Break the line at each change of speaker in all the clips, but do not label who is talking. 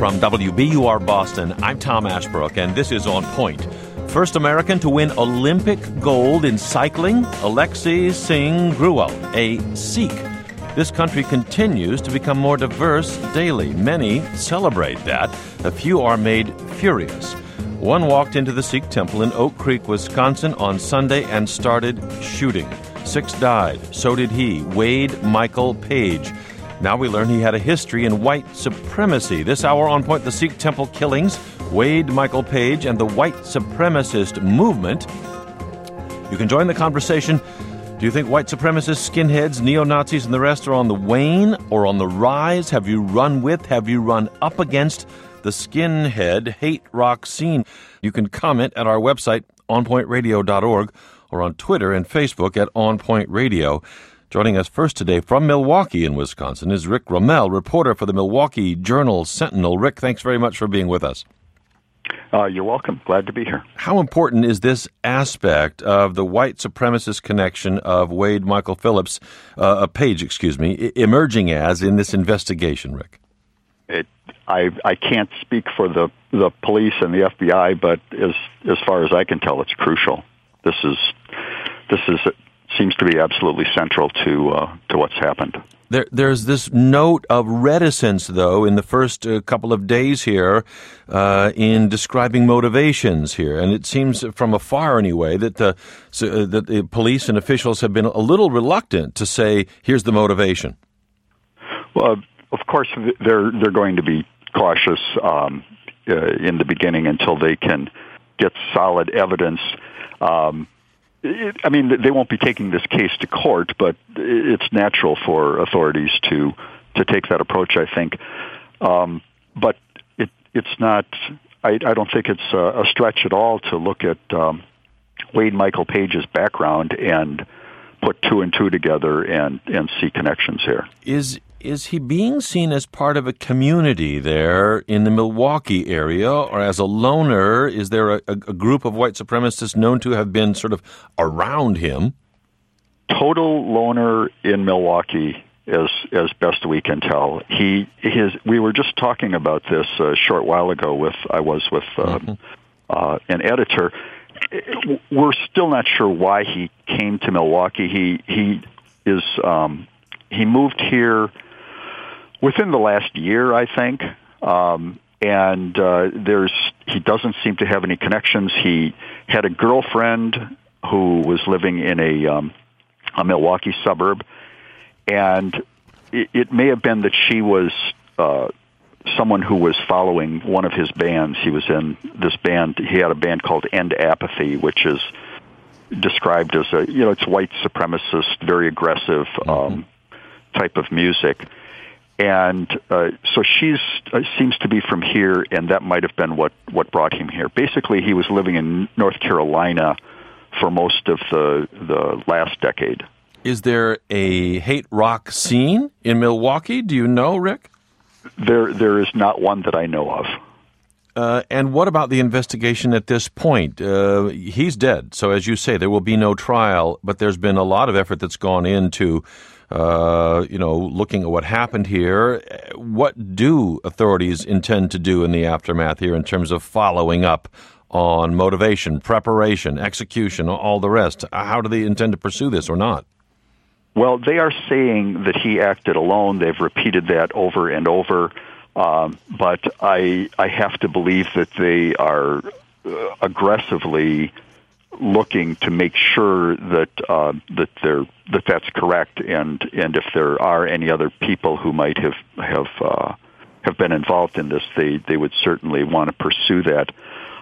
From WBUR Boston, I'm Tom Ashbrook, and this is On Point. First American to win Olympic gold in cycling, Alexei Singh Grewal, a Sikh. This country continues to become more diverse daily. Many celebrate that. A few are made furious. One walked into the Sikh temple in Oak Creek, Wisconsin on Sunday and started shooting. 6 died. So did he, Wade Michael Page. Now we learn he had a history in white supremacy. This hour on Point, the Sikh temple killings, Wade Michael Page, and the white supremacist movement. You can join the conversation. Do you think white supremacists, skinheads, neo-Nazis, and the rest are on the wane or on the rise? Have you run up against the skinhead hate rock scene? You can comment at our website, onpointradio.org, or on Twitter and Facebook at onpointradio. Joining us first today from Milwaukee in Wisconsin is Rick Rommel, reporter for the Milwaukee Journal-Sentinel. Rick, thanks very much for being with us.
You're welcome. Glad to be here.
How important is this aspect of the white supremacist connection of Wade Michael Page, emerging as in this investigation, Rick?
I can't speak for the police and the FBI, but as far as I can tell, it's crucial. This seems to be absolutely central to what's happened.
There's this note of reticence, though, in the first couple of days here in describing motivations here. And it seems from afar, anyway, that the police and officials have been a little reluctant to say, here's the motivation. Well,
of course, they're going to be cautious in the beginning until they can get solid evidence. They won't be taking this case to court, but it's natural for authorities to take that approach, I think. But it's not. I don't think it's a stretch at all to look at Wade Michael Page's background and put 2 and 2 together and see connections here.
Is he being seen as part of a community there in the Milwaukee area, or as a loner? Is there a group of white supremacists known to have been sort of around him?
Total loner in Milwaukee, as best we can tell. We were just talking about this a short while ago I was with an editor. We're still not sure why he came to Milwaukee. He moved here within the last year, I think, and he doesn't seem to have any connections. He had a girlfriend who was living in a Milwaukee suburb, and it may have been that she was someone who was following one of his bands. He was in this band. He had a band called End Apathy, which is described as it's white supremacist, very aggressive type of music. And so she seems to be from here, and that might have been what brought him here. Basically, he was living in North Carolina for most of the last decade.
Is there a hate rock scene in Milwaukee? Do you know, Rick?
There is not one that I know of.
And what about the investigation at this point? He's dead, so as you say, there will be no trial, but there's been a lot of effort that's gone into looking at what happened here. What do authorities intend to do in the aftermath here in terms of following up on motivation, preparation, execution, all the rest? How do they intend to pursue this or not?
Well, they are saying that he acted alone. They've repeated that over and over. But I have to believe that they are aggressively looking to make sure that that's correct, and if there are any other people who might have been involved in this, they would certainly want to pursue that.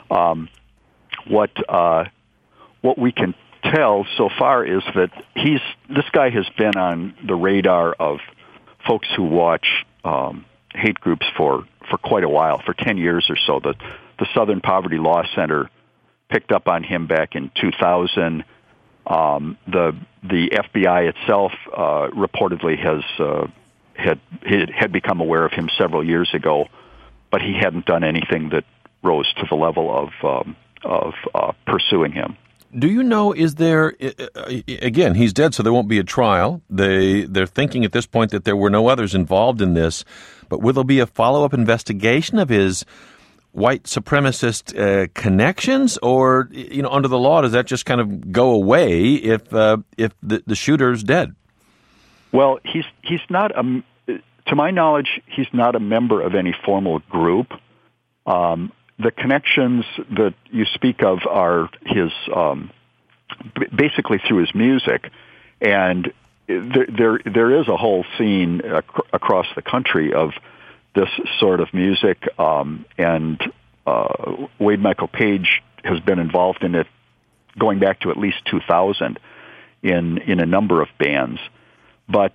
What we can tell so far is that this guy has been on the radar of folks who watch hate groups for quite a while, for 10 years or so. The Southern Poverty Law Center picked up on him back in 2000. The FBI itself reportedly had become aware of him several years ago, but he hadn't done anything that rose to the level of pursuing him.
Do you know, is there, again, he's dead, so there won't be a trial. They're thinking at this point that there were no others involved in this, but will there be a follow-up investigation of his white supremacist connections, or, under the law, does that just kind of go away if the shooter's dead?
Well, he's not, to my knowledge, he's not a member of any formal group. The connections that you speak of are his, basically through his music, and there is a whole scene across the country of this sort of music, and Wade Michael Page has been involved in it going back to at least 2000 in a number of bands. But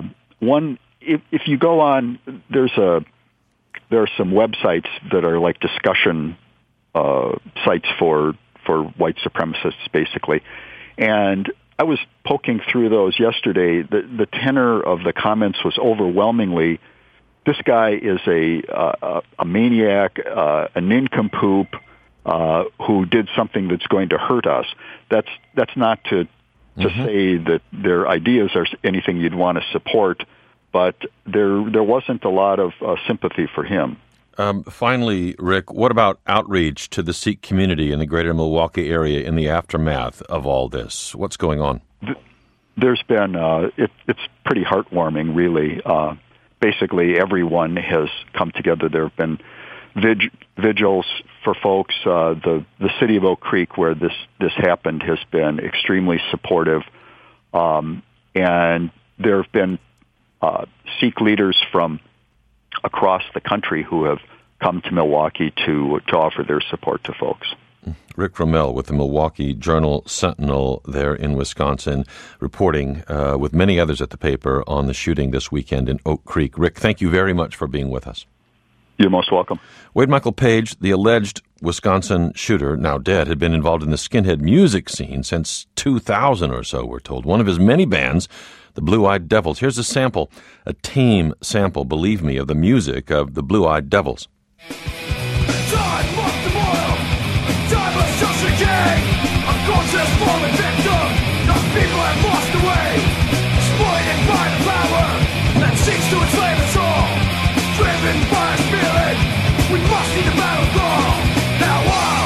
if you go on, there are some websites that are like discussion sites for white supremacists, basically. And I was poking through those yesterday. The tenor of the comments was overwhelmingly, this guy is a maniac, a nincompoop who did something that's going to hurt us. That's not to say that their ideas are anything you'd want to support, but there wasn't a lot of sympathy for him.
Finally, Rick, what about outreach to the Sikh community in the greater Milwaukee area in the aftermath of all this? What's going on?
There's been, it's pretty heartwarming, really. Basically, everyone has come together. There have been vigils for folks. The city of Oak Creek, where this happened, has been extremely supportive. And there have been Sikh leaders from across the country who have come to Milwaukee to offer their support to folks.
Rick Rommel with the Milwaukee Journal-Sentinel there in Wisconsin, reporting with many others at the paper on the shooting this weekend in Oak Creek. Rick, thank you very much for being with us.
You're most welcome.
Wade Michael Page, the alleged Wisconsin shooter, now dead, had been involved in the skinhead music scene since 2000 or so, we're told. One of his many bands, the Blue-Eyed Devils. Here's a sample, a tame sample, believe me, of the music of the Blue-Eyed Devils.
Time marked the moil, time of social gain. A conscious fallen victim, the people have lost the way. Exploited by the power that seeks to enslave us all. Driven by a feeling, we must see the battle call. Now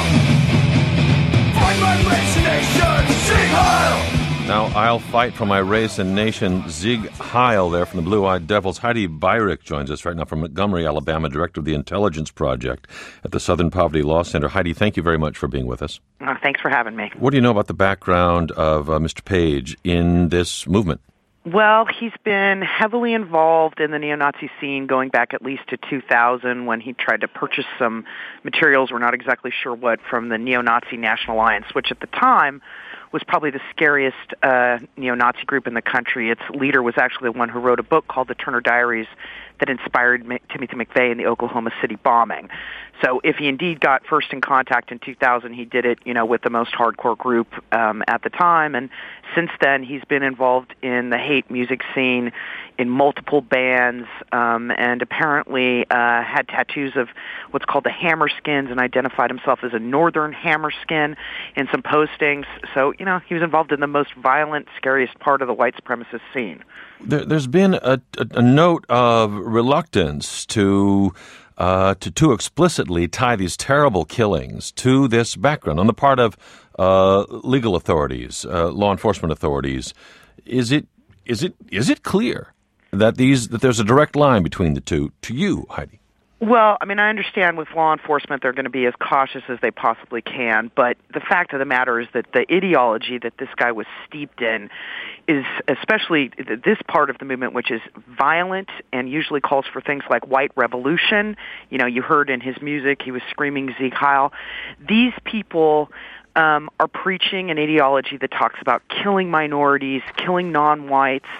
I'll fight my race and nation, sing Heil!
Now, I'll fight for my race and nation. Sieg Heil there from the Blue-Eyed Devils. Heidi Beirich joins us right now from Montgomery, Alabama, director of the Intelligence Project at the Southern Poverty Law Center. Heidi, thank you very much for being with us.
Thanks for having me.
What do you know about the background of Mr. Page in this movement?
Well, he's been heavily involved in the neo-Nazi scene going back at least to 2000 when he tried to purchase some materials, we're not exactly sure what, from the Neo-Nazi National Alliance, which at the time was probably the scariest neo-Nazi group in the country. Its leader was actually the one who wrote a book called The Turner Diaries that inspired Timothy McVeigh in the Oklahoma City bombing. So if he indeed got first in contact in 2000, he did it, with the most hardcore group at the time. And since then, he's been involved in the hate music scene in multiple bands, and apparently had tattoos of what's called the Hammerskins and identified himself as a Northern Hammerskin in some postings. So, he was involved in the most violent, scariest part of the white supremacist scene.
There's been a note of reluctance to too explicitly tie these terrible killings to this background on the part of legal authorities, law enforcement authorities. Is it clear that there's a direct line between the two to you, Heidi?
Well, I understand with law enforcement they're going to be as cautious as they possibly can, but the fact of the matter is that the ideology that this guy was steeped in is, especially this part of the movement, which is violent and usually calls for things like white revolution. You heard in his music he was screaming Sieg Heil. These people are preaching an ideology that talks about killing minorities, killing non-whites,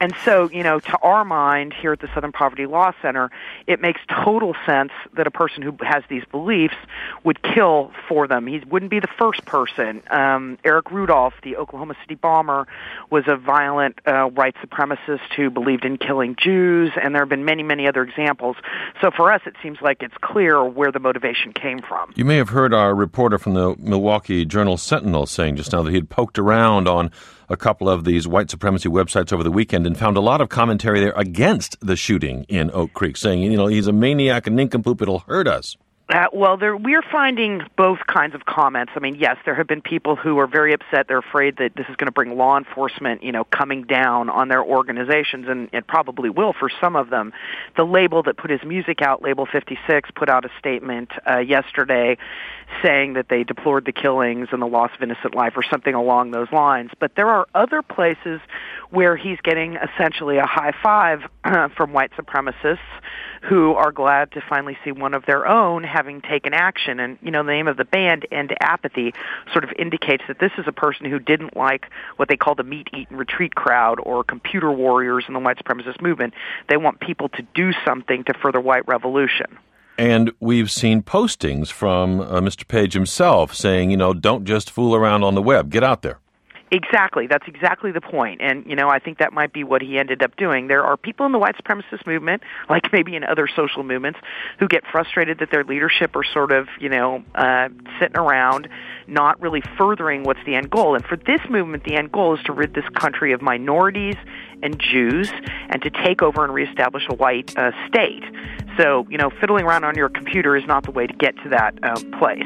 And so, to our mind here at the Southern Poverty Law Center, it makes total sense that a person who has these beliefs would kill for them. He wouldn't be the first person. Eric Rudolph, the Oklahoma City bomber, was a violent white supremacist who believed in killing Jews, and there have been many, many other examples. So for us, it seems like it's clear where the motivation came from.
You may have heard our reporter from the Milwaukee Journal-Sentinel saying just now that he had poked around on a couple of these white supremacy websites over the weekend and found a lot of commentary there against the shooting in Oak Creek, saying, he's a maniac, a nincompoop, it'll hurt us.
We're finding both kinds of comments. I mean, yes, there have been people who are very upset. They're afraid that this is going to bring law enforcement, coming down on their organizations, and it probably will for some of them. The label that put his music out, Label 56, put out a statement yesterday saying that they deplored the killings and the loss of innocent life or something along those lines. But there are other places where he's getting essentially a high five from white supremacists who are glad to finally see one of their own having taken action. And, the name of the band, End Apathy, sort of indicates that this is a person who didn't like what they call the meat, eat, and retreat crowd or computer warriors in the white supremacist movement. They want people to do something to further white revolution.
And we've seen postings from Mr. Page himself saying, don't just fool around on the web. Get out there.
Exactly. That's exactly the point. And, I think that might be what he ended up doing. There are people in the white supremacist movement, like maybe in other social movements, who get frustrated that their leadership are sort of, sitting around, not really furthering what's the end goal. And for this movement, the end goal is to rid this country of minorities and Jews and to take over and reestablish a white state. So, fiddling around on your computer is not the way to get to that place.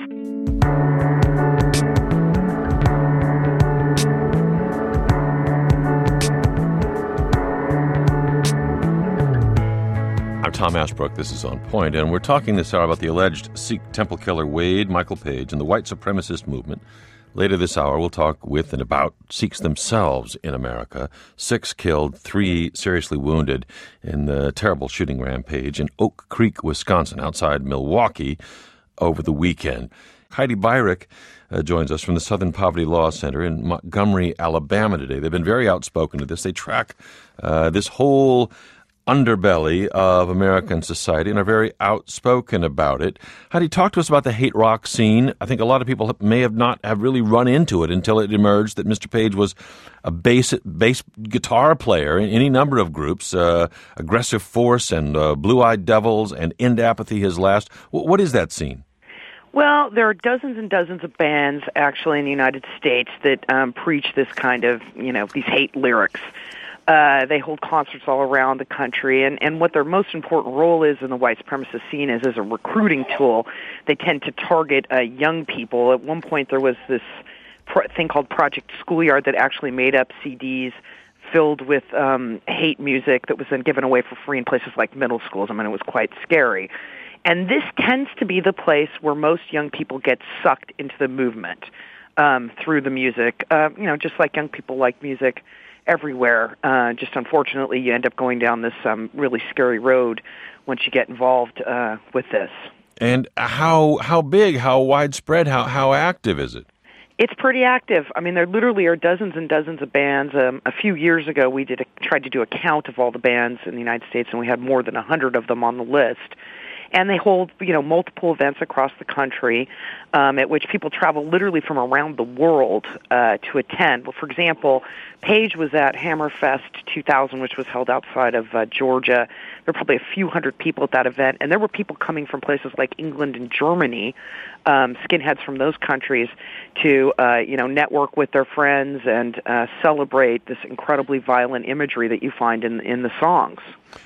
I'm Tom Ashbrook. This is On Point, and we're talking this hour about the alleged Sikh temple killer Wade Michael Page and the white supremacist movement. Later this hour, we'll talk with and about Sikhs themselves in America. 6 killed, 3 seriously wounded in the terrible shooting rampage in Oak Creek, Wisconsin, outside Milwaukee over the weekend. Heidi Beirich joins us from the Southern Poverty Law Center in Montgomery, Alabama today. They've been very outspoken to this. They track this whole underbelly of American society and are very outspoken about it. Heidi, talk to us about the hate rock scene. I think a lot of people may have not have really run into it until it emerged that Mr. Page was a bass guitar player in any number of groups, Aggressive Force and Blue Eyed Devils and End Apathy, his last. What is that scene?
Well, there are dozens and dozens of bands actually in the United States that preach this kind of, these hate lyrics. They hold concerts all around the country, and what their most important role is in the white supremacist scene is as a recruiting tool. They tend to target young people. At one point, there was this thing called Project Schoolyard that actually made up CDs filled with hate music that was then given away for free in places like middle schools. I mean, it was quite scary. And this tends to be the place where most young people get sucked into the movement through the music, just like young people like music everywhere. Just unfortunately, you end up going down this really scary road once you get involved with this.
And how big, how widespread, how active is it?
It's pretty active. I mean, there literally are dozens and dozens of bands. A few years ago, we tried to do a count of all the bands in the United States, and we had more than 100 of them on the list. And they hold, multiple events across the country at which people travel literally from around the world to attend. Well, for example, Page was at Hammerfest 2000, which was held outside of Georgia. There were probably a few hundred people at that event, and there were people coming from places like England and Germany, skinheads from those countries, to network with their friends and celebrate this incredibly violent imagery that you find in the songs.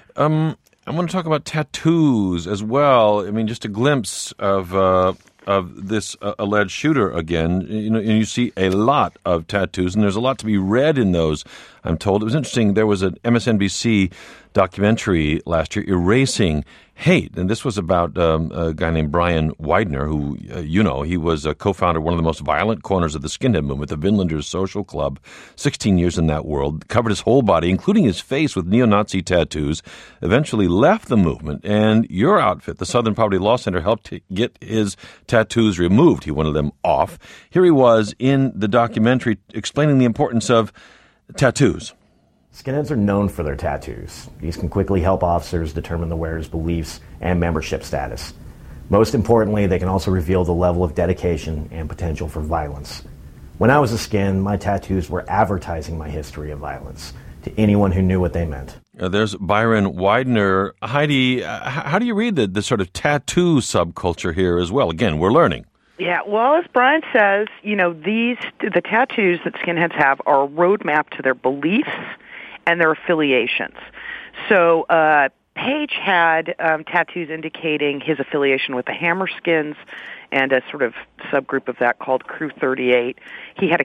I want to talk about tattoos as well. I mean, just a glimpse of this alleged shooter again. And you see a lot of tattoos, and there's a lot to be read in those, I'm told. It was interesting. There was an MSNBC documentary last year, Erasing Hate, and this was about a guy named Brian Widener, who, he was a co-founder of one of the most violent corners of the skinhead movement, the Vinlanders Social Club, 16 years in that world, covered his whole body, including his face with neo-Nazi tattoos, eventually left the movement, and your outfit, the Southern Poverty Law Center, helped get his tattoos removed. He wanted them off. Here he was in the documentary explaining the importance of tattoos.
Skinheads are known for their tattoos. These can quickly help officers determine the wearer's beliefs and membership status. Most importantly, they can also reveal the level of dedication and potential for violence. When I was a skin, my tattoos were advertising my history of violence to anyone who knew what they meant.
There's Byron Widener. Heidi, how do you read the sort of tattoo subculture here as well? Again, we're learning.
Yeah, well, as Brian says, the tattoos that skinheads have are a roadmap to their beliefs and their affiliations. So Page had tattoos indicating his affiliation with the Hammerskins and a sort of subgroup of that called Crew 38. He had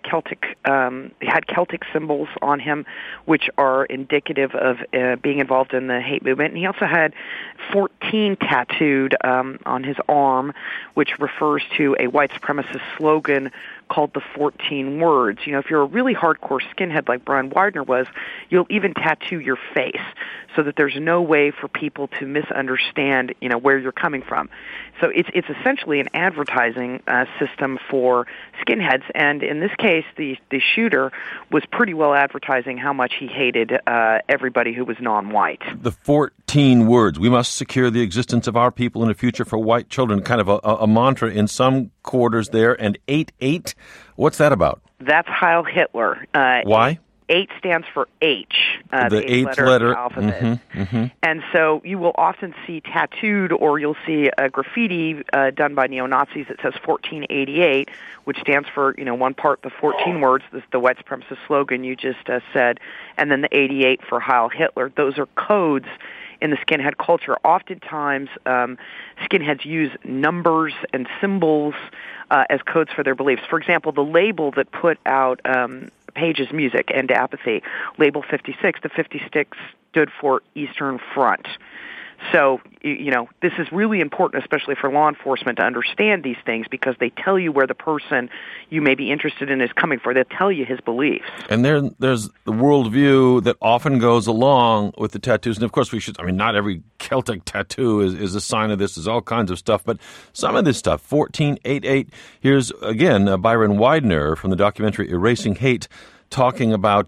Celtic symbols on him, which are indicative of being involved in the hate movement. And he also had 14 tattooed on his arm, which refers to a white supremacist slogan called the 14 Words. If you're a really hardcore skinhead like Brian Widener was, you'll even tattoo your face so that there's no way for people to misunderstand, where you're coming from. So it's essentially an advertising system for skinheads, and in this case, the shooter was pretty well advertising how much he hated everybody who was non-white.
The 14 words. We must secure the existence of our people in a future for white children. Kind of a mantra in some quarters there. And 8-8, what's that about?
That's Heil Hitler.
Why?
8 stands for H,
the eighth letter
of the alphabet. And so you will often see tattooed, or you'll see a graffiti done by neo-Nazis that says 1488, which stands for, one part, the 14 words, the white supremacist slogan you just said, and then the 88 for Heil Hitler. Those are codes in the skinhead culture. Oftentimes, skinheads use numbers and symbols as codes for their beliefs. For example, the label that put out Page's music, End to Apathy, label 56, the 56 stood for Eastern Front. So, this is really important, especially for law enforcement, to understand these things because they tell you where the person you may be interested in is coming from. They tell you his beliefs.
And there's the worldview that often goes along with the tattoos. And, of course, not every Celtic tattoo is a sign of this. There's all kinds of stuff. But some of this stuff, 1488, here's, again, Byron Widener from the documentary Erasing Hate, talking about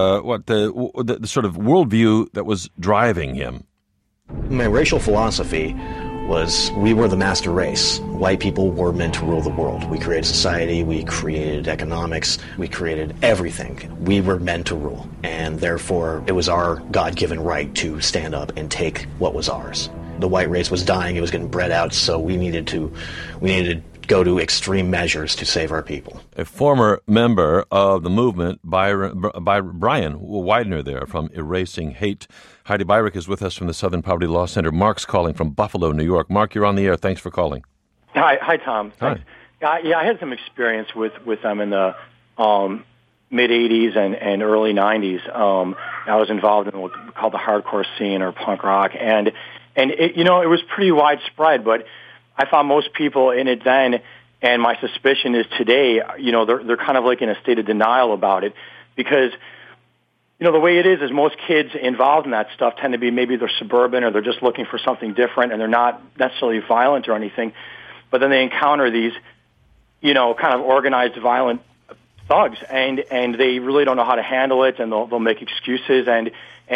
the sort of worldview that was driving him.
My racial philosophy was we were the master race. White people were meant to rule the world. We created society, we created economics, we created everything. We were meant to rule, and therefore it was our God-given right to stand up and take what was ours. The white race was dying, it was getting bred out, so we needed to go to extreme measures to save our people.
A former member of the movement, Brian Widener there from Erasing Hate. Heidi Beirich is with us from the Southern Poverty Law Center. Mark's calling from Buffalo, New York. Mark, you're on the air. Thanks for calling.
Hi, Tom.
Hi.
I had some experience with them in the mid-'80s and early '90s. I was involved in what we call the hardcore scene or punk rock, and it, it was pretty widespread, but I found most people in it then, and my suspicion is today, they're kind of like in a state of denial about it because, the way it is most kids involved in that stuff tend to be maybe they're suburban or they're just looking for something different and they're not necessarily violent or anything, but then they encounter these, kind of organized violent thugs and they really don't know how to handle it and they'll make excuses and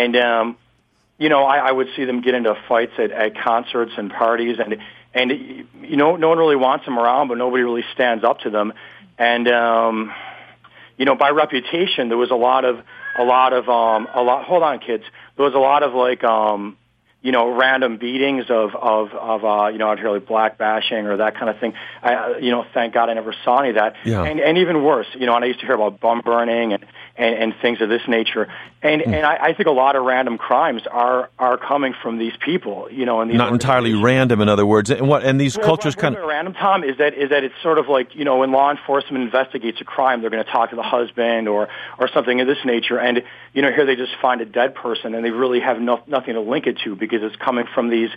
I would see them get into fights at concerts and parties and no one really wants them around, but nobody really stands up to them. And by reputation, there was a lot of hold on, kids. There was a lot of random beatings of out here like black bashing or that kind of thing. Thank God I never saw any of that.
Yeah.
And even worse, and I used to hear about bum burning and things of this nature. And I think a lot of random crimes are coming from these people, and these
not entirely random, in other words. And these cultures kind of
random, Tom, is that it's sort of like, when law enforcement investigates a crime, they're going to talk to the husband or something of this nature. And, here they just find a dead person and they really have nothing to link it to because it's coming from these,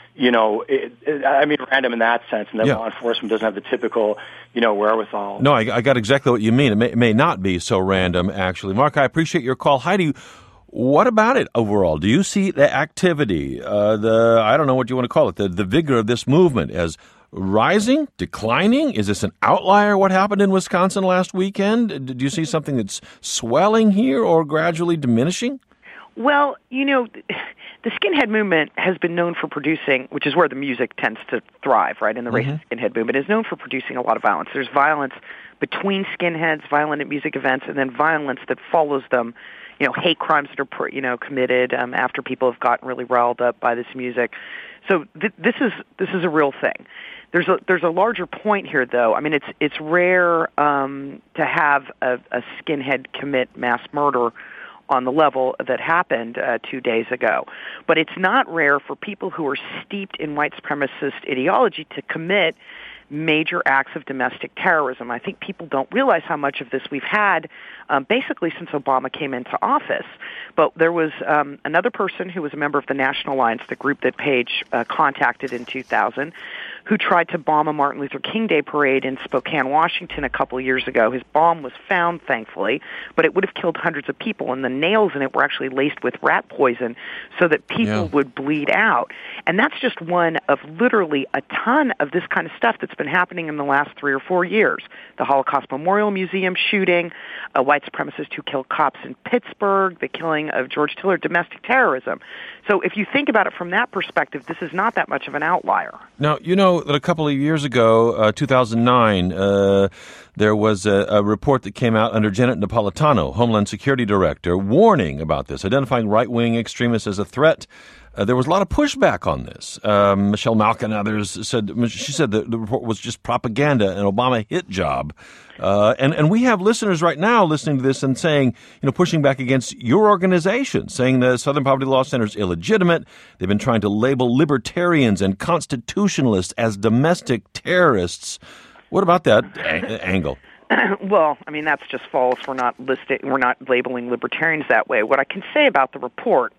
random in that sense, and that law enforcement doesn't have the typical, wherewithal.
No, I got exactly what you mean. It may not be so random, actually. Mark, I appreciate your call. Heidi, what about it overall? Do you see the activity, I don't know what you want to call it, the vigor of this movement as rising, declining? Is this an outlier, what happened in Wisconsin last weekend? Do you see something that's swelling here or gradually diminishing?
Well, the skinhead movement has been known for producing, which is where the music tends to thrive, right, in the racist skinhead movement, is known for producing a lot of violence. There's violence between skinheads, violent at music events, and then violence that follows them, hate crimes that are, committed after people have gotten really riled up by this music. So this is a real thing. There's a larger point here, though. I mean, it's rare to have a skinhead commit mass murder on the level that happened 2 days ago. But it's not rare for people who are steeped in white supremacist ideology to commit major acts of domestic terrorism. I think people don't realize how much of this we've had basically since Obama came into office. But there was another person who was a member of the National Alliance, the group that Page contacted in 2000, who tried to bomb a Martin Luther King Day parade in Spokane, Washington a couple of years ago. His bomb was found, thankfully, but it would have killed hundreds of people, and the nails in it were actually laced with rat poison so that people would bleed out. And that's just one of literally a ton of this kind of stuff that's been happening in the last 3 or 4 years. The Holocaust Memorial Museum shooting, a white supremacist who killed cops in Pittsburgh, the killing of George Tiller, domestic terrorism. So if you think about it from that perspective, this is not that much of an outlier.
Now, that a couple of years ago, 2009, there was a report that came out under Janet Napolitano, Homeland Security Director, warning about this, identifying right-wing extremists as a threat. There was a lot of pushback on this. Michelle Malkin and others said the report was just propaganda, an Obama hit job. And we have listeners right now listening to this and saying, pushing back against your organization, saying the Southern Poverty Law Center is illegitimate. They've been trying to label libertarians and constitutionalists as domestic terrorists. What about that angle?
Well, I mean, that's just false. We're not labeling libertarians that way. What I can say about the report,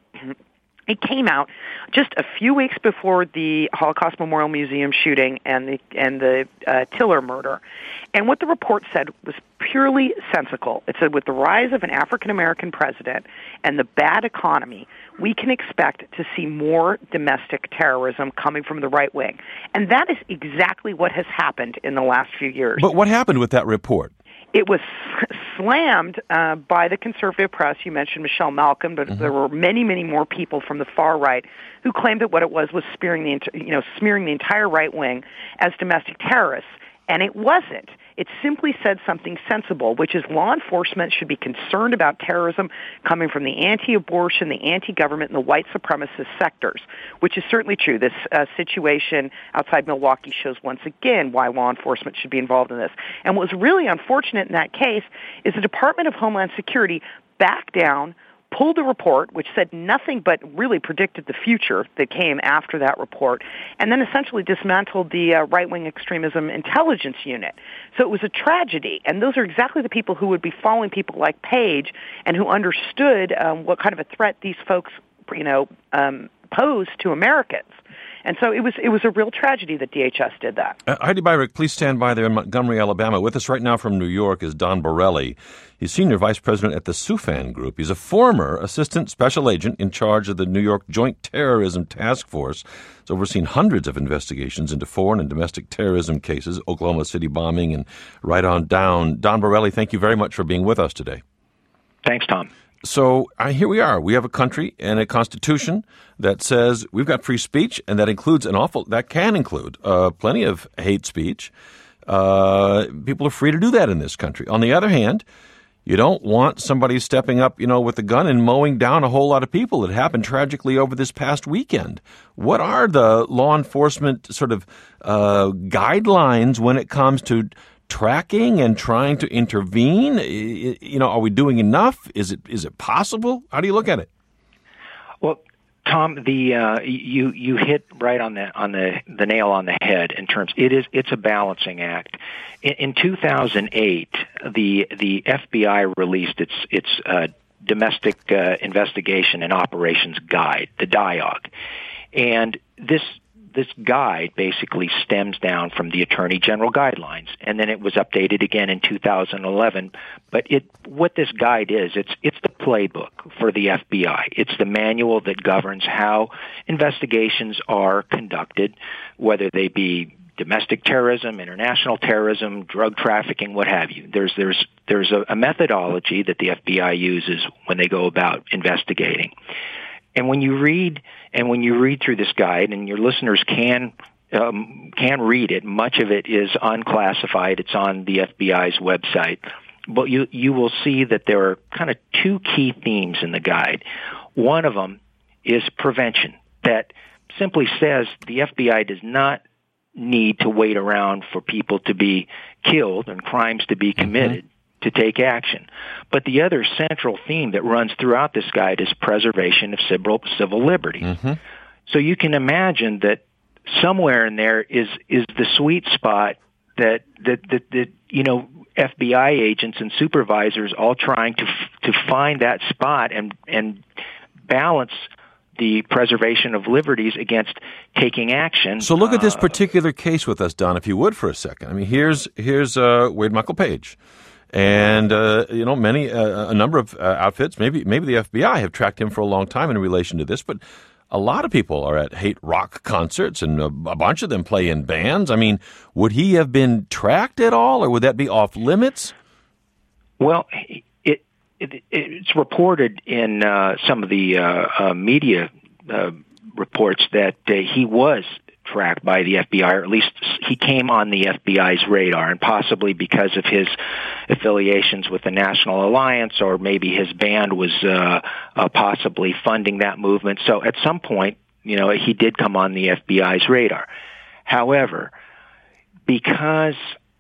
it came out just a few weeks before the Holocaust Memorial Museum shooting and the Tiller murder. And what the report said was purely sensical. It said, with the rise of an African-American president and the bad economy, we can expect to see more domestic terrorism coming from the right wing. And that is exactly what has happened in the last few years.
But what happened with that report?
It was slammed by the conservative press. You mentioned Michelle Malkin, but there were many, many more people from the far right who claimed that what it was smearing the entire right wing as domestic terrorists. And it wasn't. It simply said something sensible, which is law enforcement should be concerned about terrorism coming from the anti-abortion, the anti-government, and the white supremacist sectors, which is certainly true. This situation outside Milwaukee shows once again why law enforcement should be involved in this. And what was really unfortunate in that case is the Department of Homeland Security backed down, pulled a report which said nothing but really predicted the future that came after that report, and then essentially dismantled the right-wing extremism intelligence unit. So it was a tragedy, and those are exactly the people who would be following people like Page and who understood what kind of a threat these folks, pose to Americans. And so it was a real tragedy that DHS did that.
Heidi Beirich, please stand by there in Montgomery, Alabama. With us right now from New York is Don Borelli. He's Senior Vice President at the SUFAN Group. He's a former Assistant Special Agent in charge of the New York Joint Terrorism Task Force. He's overseen hundreds of investigations into foreign and domestic terrorism cases, Oklahoma City bombing, and right on down. Don Borelli, thank you very much for being with us today.
Thanks, Tom.
So here we are. We have a country and a constitution that says we've got free speech, and that can include plenty of hate speech. People are free to do that in this country. On the other hand, you don't want somebody stepping up, with a gun and mowing down a whole lot of people. It happened tragically over this past weekend. What are the law enforcement sort of guidelines when it comes to tracking and trying to intervene? Are we doing enough? Is it possible? How do you look at it?
Well, Tom, you hit right on the nail on the head in terms. It's a balancing act. In 2008, the FBI released its domestic investigation and operations guide, the DIOG, and this guide basically stems down from the Attorney General guidelines, and then it was updated again in 2011. But what this guide is, it's the playbook for the FBI. It's the manual that governs how investigations are conducted, whether they be domestic terrorism, international terrorism, drug trafficking, what have you. There's a methodology that the FBI uses when they go about investigating. And when you read through this guide, and your listeners can read it, much of it is unclassified. It's on the FBI's website. But you will see that there are kind of two key themes in the guide. One of them is prevention, that simply says the FBI does not need to wait around for people to be killed and crimes to be committed to take action. But the other central theme that runs throughout this guide is preservation of civil liberties. So you can imagine that somewhere in there is the sweet spot that FBI agents and supervisors all trying to find that spot and balance the preservation of liberties against taking action.
So look at this particular case with us, Don, if you would, for a second. I mean, here's Wade Michael Page, and a number of outfits, maybe the FBI have tracked him for a long time in relation to this, but a lot of people are at hate rock concerts, and a bunch of them play in bands. I mean, would he have been tracked at all, or would that be off limits?
Well, it's reported in some of the media reports that he was tracked by the FBI, or at least he came on the FBI's radar, and possibly because of his affiliations with the National Alliance, or maybe his band was possibly funding that movement. So at some point, he did come on the FBI's radar. However, because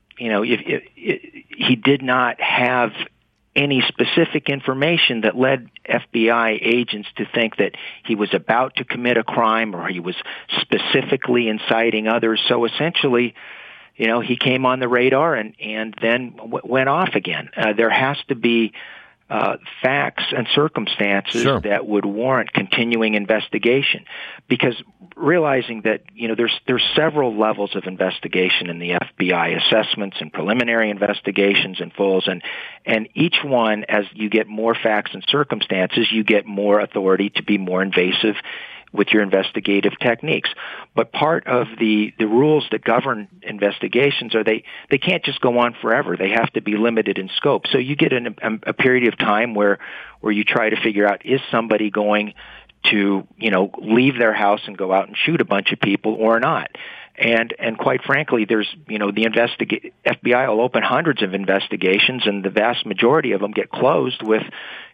he did not have any specific information that led FBI agents to think that he was about to commit a crime or he was specifically inciting others. So essentially, he came on the radar and then went off again. There has to be facts and circumstances that would warrant continuing investigation, because realizing that there's several levels of investigation in the FBI, assessments and preliminary investigations and fulls, and each one, as you get more facts and circumstances, you get more authority to be more invasive with your investigative techniques. But part of the rules that govern investigations are they can't just go on forever. They have to be limited in scope. So you get a period of time where you try to figure out, is somebody going to leave their house and go out and shoot a bunch of people or not? And quite frankly, there's the FBI will open hundreds of investigations, and the vast majority of them get closed with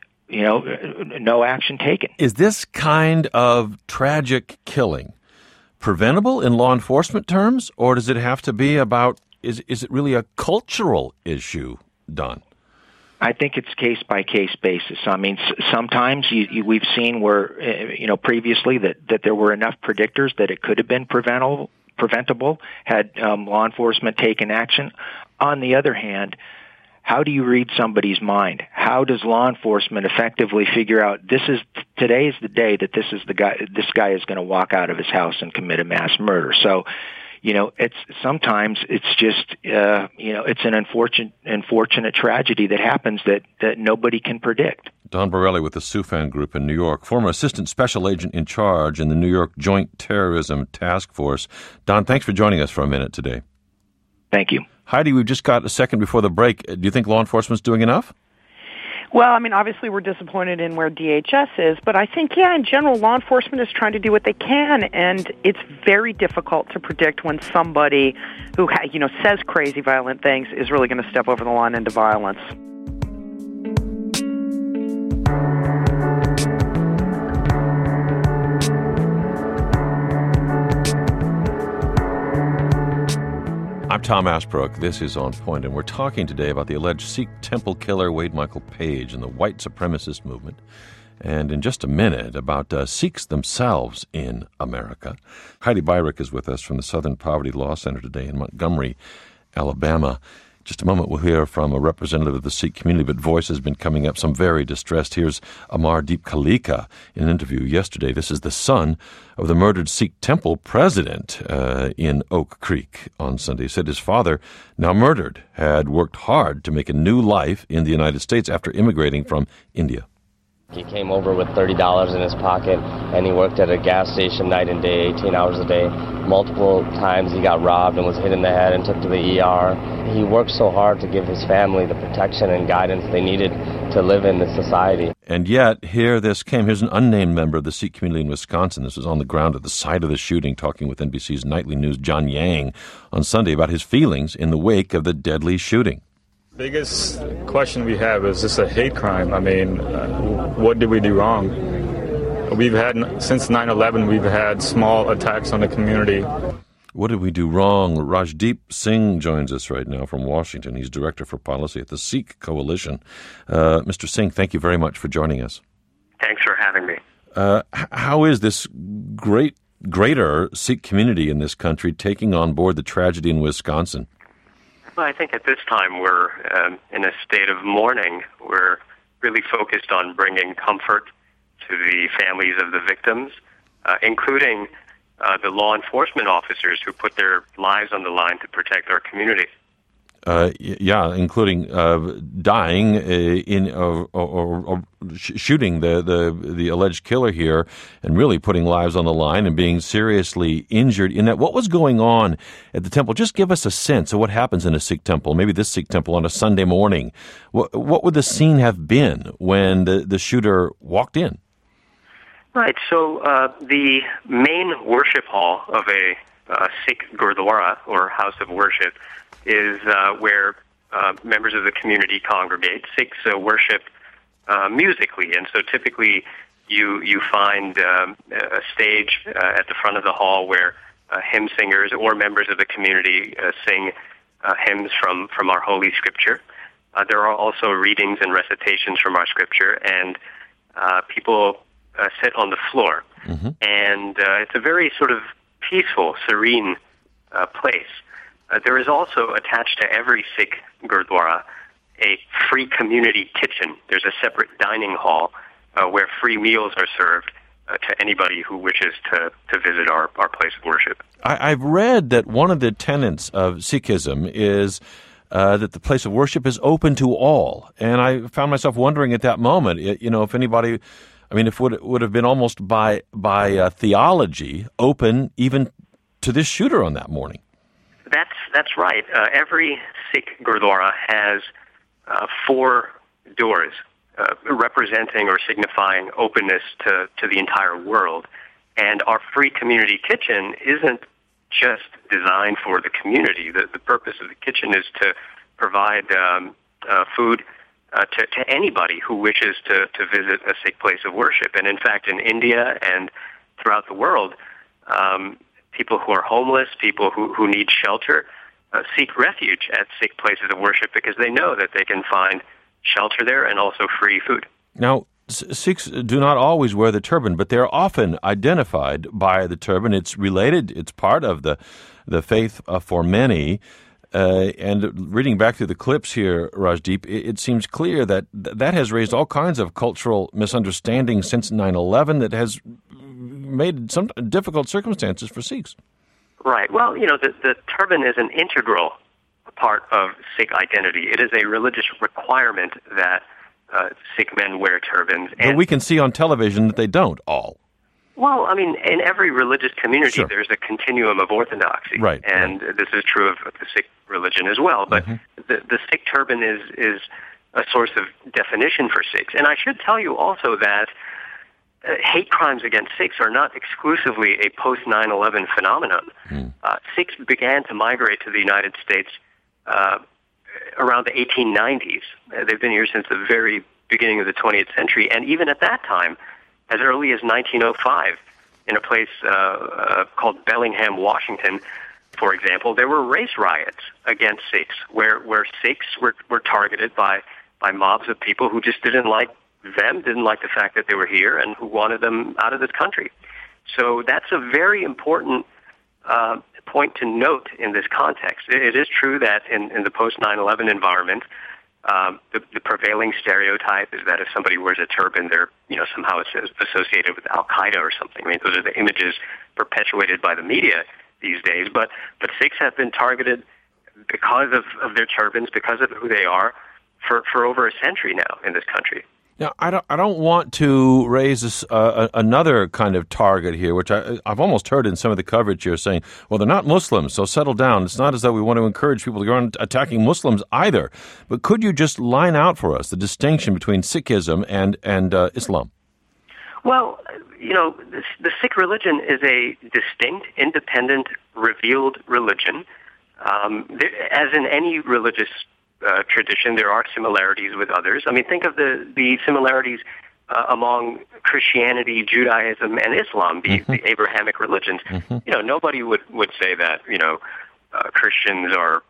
no action taken.
Is this kind of tragic killing preventable in law enforcement terms, or does it have to be about, is it really a cultural issue, Don?
I think it's case-by-case basis. I mean, sometimes we've seen where, previously that there were enough predictors that it could have been preventable had law enforcement taken action. On the other hand, how do you read somebody's mind? How does law enforcement effectively figure out today is the day that this guy is going to walk out of his house and commit a mass murder? So, sometimes it's just it's an unfortunate tragedy that happens that nobody can predict.
Don Borelli with the Soufan Group in New York, former assistant special agent in charge in the New York Joint Terrorism Task Force. Don, thanks for joining us for a minute today.
Thank you.
Heidi, we've just got a second before the break. Do you think law enforcement's doing enough?
Well, I mean, obviously we're disappointed in where DHS is, but I think, in general, law enforcement is trying to do what they can, and it's very difficult to predict when somebody who, says crazy, violent things is really going to step over the line into violence.
I'm Tom Ashbrook. This is On Point, and we're talking today about the alleged Sikh temple killer Wade Michael Page and the white supremacist movement. And in just a minute, about Sikhs themselves in America. Heidi Beirich is with us from the Southern Poverty Law Center today in Montgomery, Alabama. Just a moment, we'll hear from a representative of the Sikh community, but voice has been coming up, some very distressed. Here's Amardeep Kalika in an interview yesterday. This is the son of the murdered Sikh temple president in Oak Creek on Sunday. He said his father, now murdered, had worked hard to make a new life in the United States after immigrating from India.
He came over with $30 in his pocket, and he worked at a gas station night and day, 18 hours a day. Multiple times he got robbed and was hit in the head and took to the ER. He worked so hard to give his family the protection and guidance they needed to live in this society.
And yet, here's an unnamed member of the Sikh community in Wisconsin. This was on the ground at the site of the shooting, talking with NBC's Nightly News' John Yang on Sunday about his feelings in the wake of the deadly shooting.
Biggest question we have is this a hate crime? I mean, what did we do wrong? We've had, since 9/11, we've had small attacks on the community.
What did we do wrong? Rajdeep Singh joins us right now from Washington. He's Director for Policy at the Sikh Coalition. Mr. Singh, thank you very much for joining us.
Thanks for having me.
How is this greater Sikh community in this country taking on board the tragedy in Wisconsin?
Well, I think at this time we're in a state of mourning. We're really focused on bringing comfort to the families of the victims, including the law enforcement officers who put their lives on the line to protect our community.
Including dying or shooting the alleged killer here, and really putting lives on the line and being seriously injured. In that, what was going on at the temple? Just give us a sense of what happens in a Sikh temple. Maybe this Sikh temple on a Sunday morning. What would the scene have been when the shooter walked in?
Right. So the main worship hall of a Sikh Gurdwara or house of worship is where members of the community congregate. Sikhs worship musically, and so typically you find a stage at the front of the hall where hymn singers or members of the community sing hymns from our Holy Scripture. There are also readings and recitations from our Scripture, and people sit on the floor. Mm-hmm. And it's a very sort of peaceful, serene place. There is also attached to every Sikh Gurdwara a free community kitchen. There's a separate dining hall where free meals are served to anybody who wishes to visit our place of worship.
I've read that one of the tenets of Sikhism is that the place of worship is open to all. And I found myself wondering at that moment, if anybody, if it would have been almost by theology open even to this shooter on that morning.
That's right. Every Sikh Gurdwara has 4 doors representing or signifying openness to the entire world. And our free community kitchen isn't just designed for the community. The purpose of the kitchen is to provide food to anybody who wishes to visit a Sikh place of worship. And in fact, in India and throughout the world, people who are homeless, people who need shelter, seek refuge at Sikh places of worship because they know that they can find shelter there and also free food.
Now, Sikhs do not always wear the turban, but they're often identified by the turban. It's related, it's part of the faith for many. And reading back through the clips here, Rajdeep, it seems clear that has raised all kinds of cultural misunderstandings since 9/11 that has made some difficult circumstances for Sikhs.
Right. Well, the turban is an integral part of Sikh identity. It is a religious requirement that Sikh men wear turbans.
But we can see on television that they don't all.
Well, in every religious community,
sure,
there's a continuum of orthodoxy.
Right.
And this is true of the Sikh religion as well. But the Sikh turban is a source of definition for Sikhs. And I should tell you also that hate crimes against Sikhs are not exclusively a post-9/11 phenomenon. Sikhs began to migrate to the United States around the 1890s. They've been here since the very beginning of the 20th century, and even at that time, as early as 1905, in a place called Bellingham, Washington, for example, there were race riots against Sikhs, where Sikhs were targeted by mobs of people who just didn't like the fact that they were here, and who wanted them out of this country. So that's a very important point to note in this context. It is true that in the post-9/11 environment, the prevailing stereotype is that if somebody wears a turban, they're somehow associated with Al-Qaeda or something. Those are the images perpetuated by the media these days. But Sikhs have been targeted because of their turbans, because of who they are, for over a century now in this country.
Now, I don't want to raise another kind of target here, which I've almost heard in some of the coverage here saying, well, they're not Muslims, so settle down. It's not as though we want to encourage people to go on attacking Muslims either. But could you just line out for us the distinction between Sikhism and Islam?
Well, the Sikh religion is a distinct, independent, revealed religion. As in any religious tradition, there are similarities with others. I mean, think of the similarities among Christianity, Judaism, and Islam, the Abrahamic religions. Nobody would say that Christians are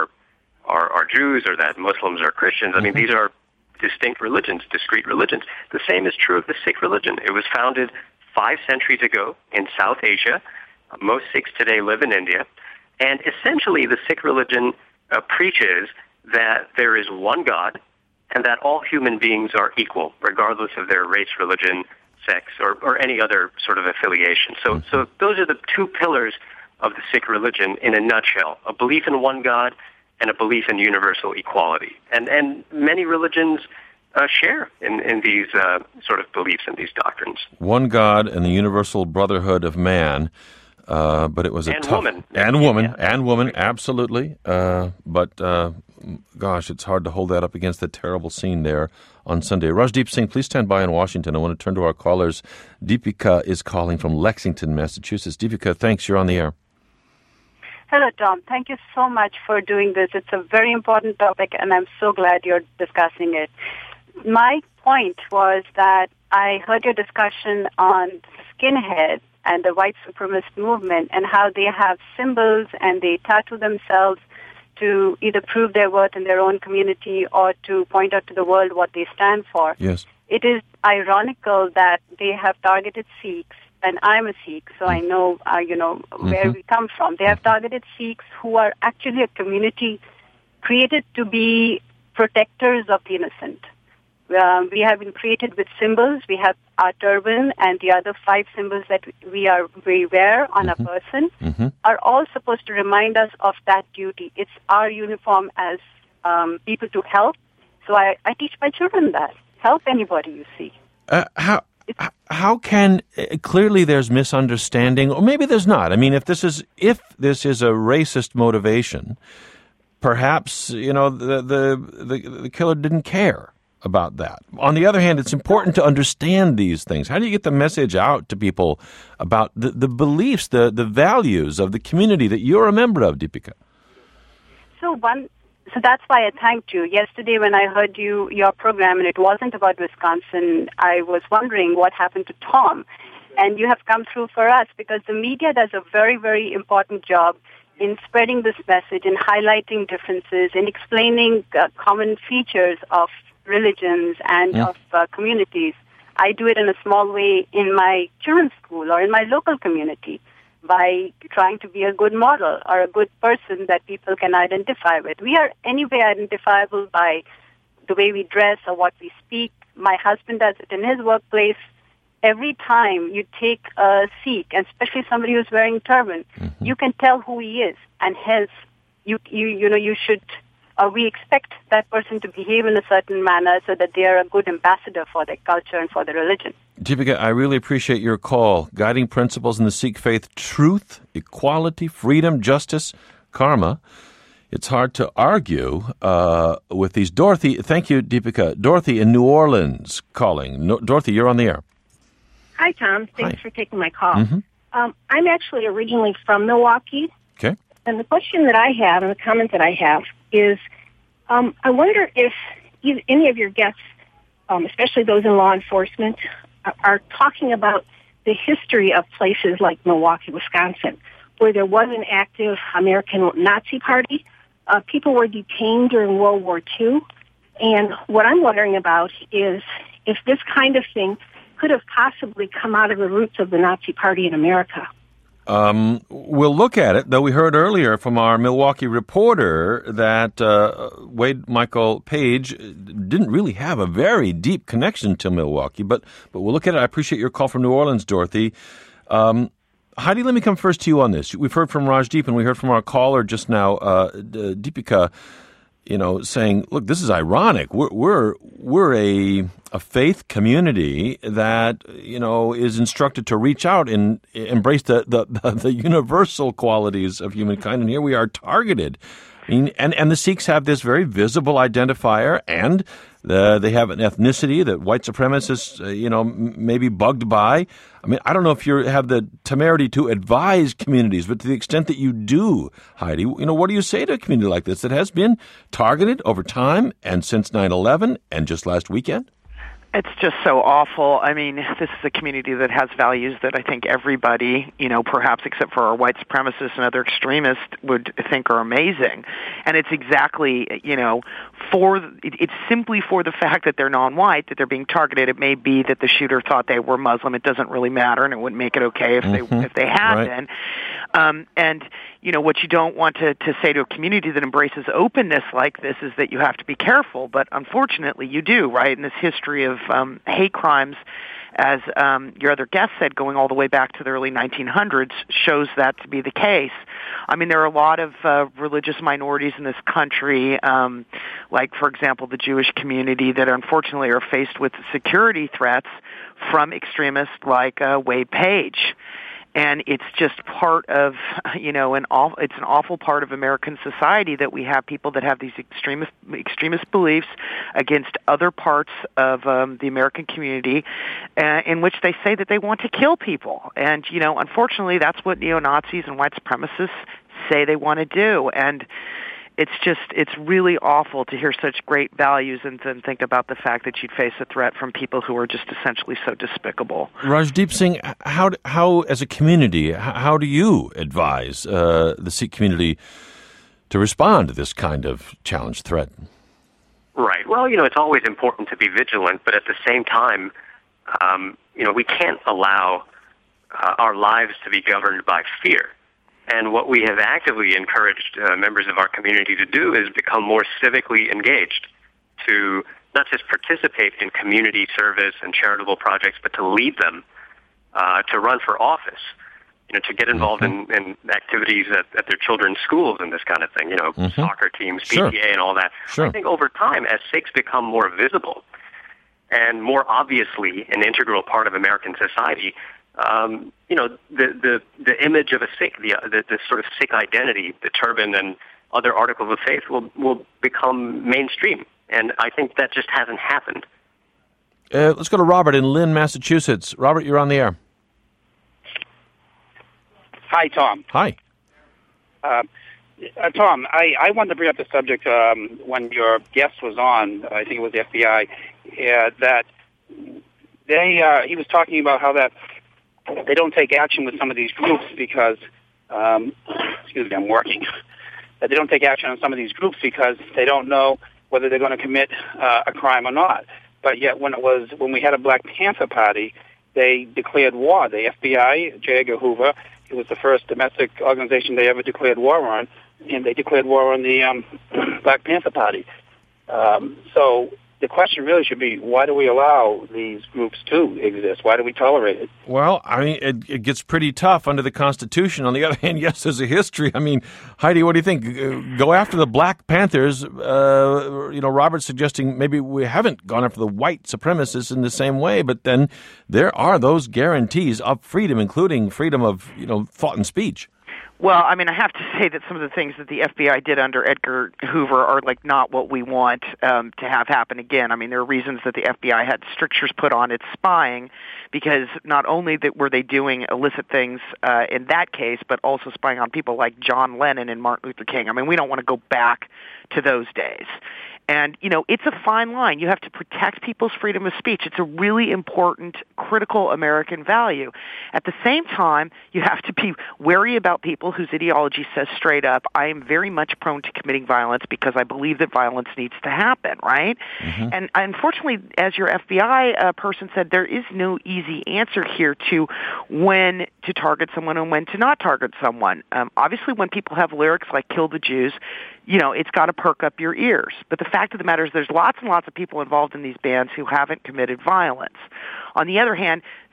Jews or that Muslims are Christians. I mean, these are distinct religions, discrete religions. The same is true of the Sikh religion. It was founded 5 centuries ago in South Asia. Most Sikhs today live in India. And essentially, the Sikh religion preaches that there is one God and that all human beings are equal, regardless of their race, religion, sex, or any other sort of affiliation. So those are the 2 pillars of the Sikh religion in a nutshell, a belief in one God and a belief in universal equality. And many religions share in these sort of beliefs and these doctrines.
One God and the universal brotherhood of man. But it was
woman.
And woman, absolutely. But gosh, it's hard to hold that up against the terrible scene there on Sunday. Rajdeep Singh, please stand by in Washington. I want to turn to our callers. Deepika is calling from Lexington, Massachusetts. Deepika, thanks. You're on the air.
Hello, Tom. Thank you so much for doing this. It's a very important topic, and I'm so glad you're discussing it. My point was that I heard your discussion on skinhead and the white supremacist movement and how they have symbols and they tattoo themselves to either prove their worth in their own community or to point out to the world what they stand for.
Yes.
It is ironical that they have targeted Sikhs, and I'm a Sikh, so I know, where we come from. They have targeted Sikhs who are actually a community created to be protectors of the innocent. We have been created with symbols. We have our turban and the other 5 symbols that we wear on a person are all supposed to remind us of that duty. It's our uniform as people to help. So I teach my children that. Help anybody you see.
How can clearly there's misunderstanding, or maybe there's not. I mean, if this is a racist motivation, perhaps the killer didn't care about that. On the other hand, it's important to understand these things. How do you get the message out to people about the beliefs, the values of the community that you're a member of, Deepika?
So that's why I thanked you. Yesterday when I heard your program, and it wasn't about Wisconsin, I was wondering what happened to Tom. And you have come through for us because the media does a very, very important job in spreading this message, in highlighting differences, in explaining common features of religions and of communities. I do it in a small way in my children's school or in my local community by trying to be a good model or a good person that people can identify with. We are anyway identifiable by the way we dress or what we speak. My husband does it in his workplace. Every time you take a Sikh, and especially somebody who's wearing turban, you can tell who he is, and hence you should. We expect that person to behave in a certain manner so that they are a good ambassador for their culture and for their religion.
Deepika, I really appreciate your call. Guiding principles in the Sikh faith: truth, equality, freedom, justice, karma. It's hard to argue with these. Dorothy, thank you, Deepika. Dorothy in New Orleans calling. Dorothy, you're on the air.
Hi, Tom. Thanks for taking my call. I'm actually originally from Milwaukee.
Okay.
And the question that I have and the comment that I have is, I wonder if any of your guests, especially those in law enforcement, are talking about the history of places like Milwaukee, Wisconsin, where there was an active American Nazi Party. People were detained during World War II. And what I'm wondering about is if this kind of thing could have possibly come out of the roots of the Nazi Party in America.
We'll look at it, though we heard earlier from our Milwaukee reporter that Wade Michael Page didn't really have a very deep connection to Milwaukee, but we'll look at it. I appreciate your call from New Orleans, Dorothy. Heidi, let me come first to you on this. We've heard from Rajdeep and we heard from our caller just now, Deepika. saying, look, this is ironic. We're a faith community that, is instructed to reach out and embrace the universal qualities of humankind. And here we are targeted. And the Sikhs have this very visible identifier, and they have an ethnicity that white supremacists, may be bugged by. I mean, I don't know if you have the temerity to advise communities, but to the extent that you do, Heidi, what do you say to a community like this that has been targeted over time and since 9/11 and just last weekend?
It's just so awful. I mean, this is a community that has values that I think everybody, perhaps except for our white supremacists and other extremists, would think are amazing. And it's exactly, it's simply for the fact that they're non-white that they're being targeted. It may be that the shooter thought they were Muslim. It doesn't really matter, and it wouldn't make it okay if they had been. And what you don't want to say to a community that embraces openness like this is that you have to be careful. But unfortunately, you do, right? In this history of hate crimes, as your other guest said, going all the way back to the early 1900s, shows that to be the case. I mean, there are a lot of religious minorities in this country, like, for example, the Jewish community, that unfortunately are faced with security threats from extremists like Wade Page. And it's just part of, it's an awful part of American society that we have people that have these extremist beliefs against other parts of the American community, in which they say that they want to kill people. And, unfortunately, that's what neo-Nazis and white supremacists say they want to do. And it's really awful to hear such great values and then think about the fact that you'd face a threat from people who are just essentially so despicable.
Rajdeep Singh, how as a community, how do you advise the Sikh community to respond to this kind of challenge threat?
Right. Well, it's always important to be vigilant, but at the same time, we can't allow our lives to be governed by fear. And what we have actively encouraged members of our community to do is become more civically engaged, to not just participate in community service and charitable projects, but to lead them, to run for office, to get involved in activities at their children's schools and this kind of thing, soccer teams, PTA and all that.
Sure.
I think over time, as Sikhs become more visible and more obviously an integral part of American society, the image of a Sikh, the sort of Sikh identity, the turban and other articles of faith will become mainstream. And I think that just hasn't happened.
Let's go to Robert in Lynn, Massachusetts. Robert, you're on the air.
Hi, Tom.
Hi.
Tom, I wanted to bring up the subject when your guest was on, I think it was the FBI, that he was talking about how that they don't take action with some of these groups because, excuse me, I'm working. That they don't take action on some of these groups because they don't know whether they're going to commit a crime or not. But yet, when we had a Black Panther Party, they declared war. The FBI, J. Edgar Hoover, it was the first domestic organization they ever declared war on, and they declared war on the Black Panther Party. So the question really should be, why do we allow these groups to exist? Why do we tolerate it?
Well, I mean, it gets pretty tough under the Constitution. On the other hand, yes, there's a history. I mean, Heidi, what do you think? Go after the Black Panthers. Robert's suggesting maybe we haven't gone after the white supremacists in the same way, but then there are those guarantees of freedom, including freedom of, thought and speech.
Well, I mean, I have to say that some of the things that the FBI did under Edgar Hoover are not what we want to have happen again. I mean, there are reasons that the FBI had strictures put on its spying, because not only were they doing illicit things in that case, but also spying on people like John Lennon and Martin Luther King. I mean, we don't want to go back to those days. And, it's a fine line. You have to protect people's freedom of speech. It's a really important, critical American value. At the same time, you have to be wary about people whose ideology says straight up, I am very much prone to committing violence because I believe that violence needs to happen, right? Mm-hmm. And unfortunately, as your FBI person said, there is no easy answer here to when to target someone and when to not target someone. Obviously, when people have lyrics like Kill the Jews, it's got to perk up your ears. But the fact of the matter is there's lots and lots of people involved in these bands who haven't committed violence. On the other hand,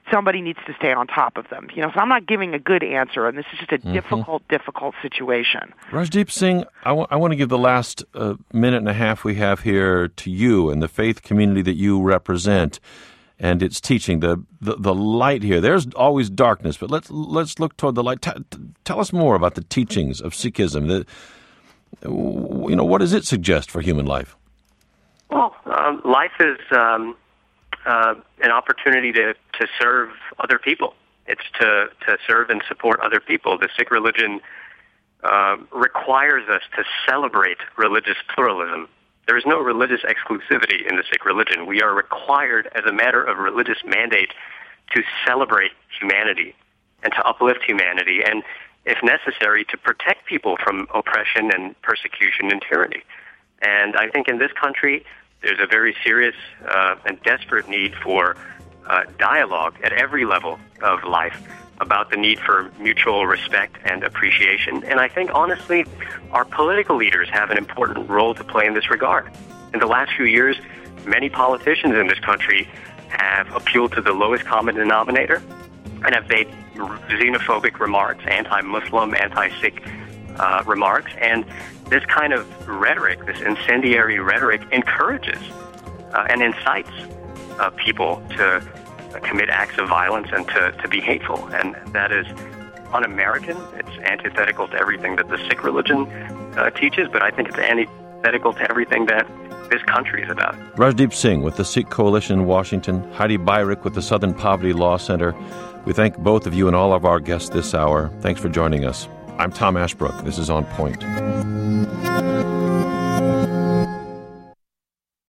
somebody needs to stay on top of them. So I'm not giving a good answer, and this is just a difficult situation.
Rajdeep Singh, I want to give the last minute and a half we have here to you and the faith community that you represent and its teaching, the light here. There's always darkness, but let's look toward the light. Tell us more about the teachings of Sikhism. What does it suggest for human life?
Well, life is an opportunity to serve other people. It's to serve and support other people. The Sikh religion requires us to celebrate religious pluralism. There is no religious exclusivity in the Sikh religion. We are required, as a matter of religious mandate, to celebrate humanity and to uplift humanity, and, if necessary, to protect people from oppression and persecution and tyranny. And I think in this country, there's a very serious and desperate need for dialogue at every level of life about the need for mutual respect and appreciation. And I think, honestly, our political leaders have an important role to play in this regard. In the last few years, many politicians in this country have appealed to the lowest common denominator and have made xenophobic remarks, anti-Muslim, anti-Sikh remarks. And this kind of rhetoric, this incendiary rhetoric, encourages and incites people to commit acts of violence and to be hateful. And that is un-American. It's antithetical to everything that the Sikh religion teaches, but I think it's antithetical to everything that this country is about.
Rajdeep Singh with the Sikh Coalition in Washington, Heidi Beirich with the Southern Poverty Law Center. We thank both of you and all of our guests this hour. Thanks for joining us. I'm Tom Ashbrook. This is On Point.